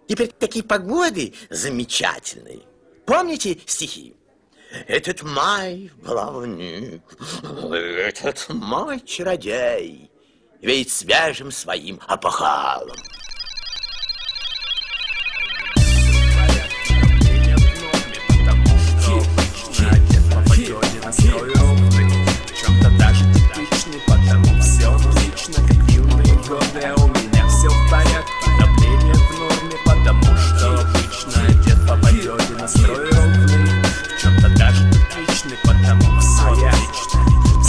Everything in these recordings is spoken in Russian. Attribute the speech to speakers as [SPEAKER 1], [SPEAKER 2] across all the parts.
[SPEAKER 1] И при такой погоде замечательной. Помните стихи? Этот май баловник, этот май чародей, веет свежим своим опахалом.
[SPEAKER 2] Настрой ровный, в чем-то даже типичный, потому все отлично, как в юные годы, а у меня все в порядке, давление в норме, потому что обычно одет по погоде. Настрой ровный, в чем-то даже типичный, потому все отлично.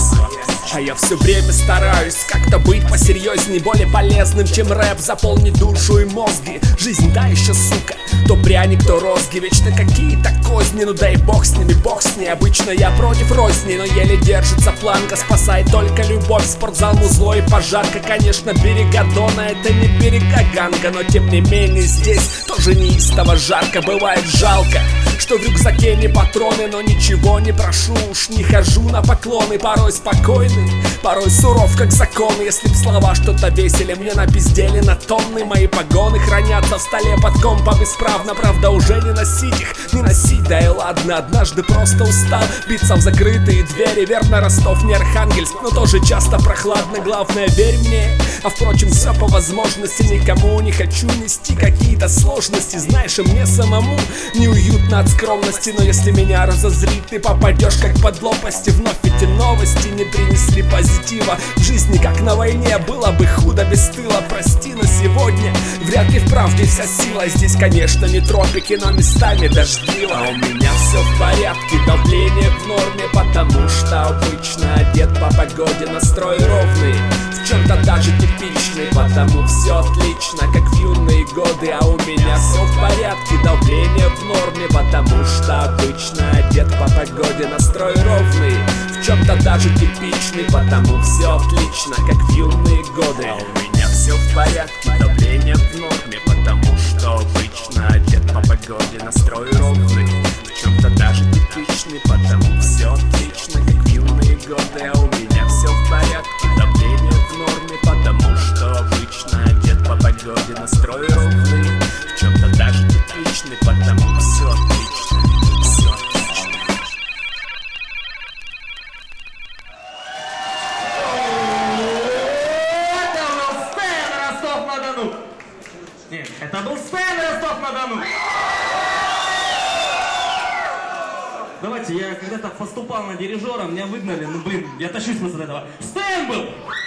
[SPEAKER 2] А я все время стараюсь как-то быть посерьезней, более полезным, чем рэп, заполнить душу и мозги. Жизнь, да, еще сука, то пряник, то розги, вечно какие-то козни, ну да и бог с ними, бог с ней. Обычно я против розни, но еле держится планка, спасает только любовь, спортзал, музло и пожарка. Конечно, берега Дона, это не берега Ганга, но тем не менее здесь тоже неистово жарко. Бывает жалко, что в рюкзаке не патроны, но ничего не прошу, уж не хожу на поклоны. Порой спокойный, порой суров как закон. Если б слова что-то весили, мне напиздели на тонны. Мои погоны хранятся в столе под компом исправно. Правда, уже не носить их, не носить, да и ладно. Однажды просто устал биться в закрытые двери. Верно, Ростов не Архангельск, но тоже часто прохладно. Главное, верь мне, а впрочем, все по возможности. Никому не хочу нести какие-то сложности. Знаешь, и мне самому неуютно от скромности. Но если меня разозрит, ты попадешь как под лопасти. Вновь эти новости не принесли позитива. В жизни, как на войне, было бы худо без тыла. Прости, но сегодня вряд ли в правде вся сила. Здесь, конечно, не тропики, но местами дождливо. А у меня все в порядке, давление в норме, потому что обычно одет по погоде. Настрой ровный, в чем-то даже типичный, потому все отлично, как в юные годы. А у меня все в порядке, давление в норме, потому что обычно одет по погоде. Настрой ровный, в чем-то даже типичный, потому все отлично, как в юные годы. А у меня все в порядке, давление в норме, потому что обычно одет по погоде. Настрой ровный, в чем-то даже типичный, потому все отлично, как в юные годы. А у меня все в порядке, давление в норме, потому что обычно одет по погоде. Настрой ровный, в чем-то даже типичный, потому все отлично, все отлично.
[SPEAKER 3] Нет, это был Стэн Ростов-на-Дону! Давайте, я когда-то поступал на дирижера, меня выгнали, ну блин, я тащусь после этого. Стэн был!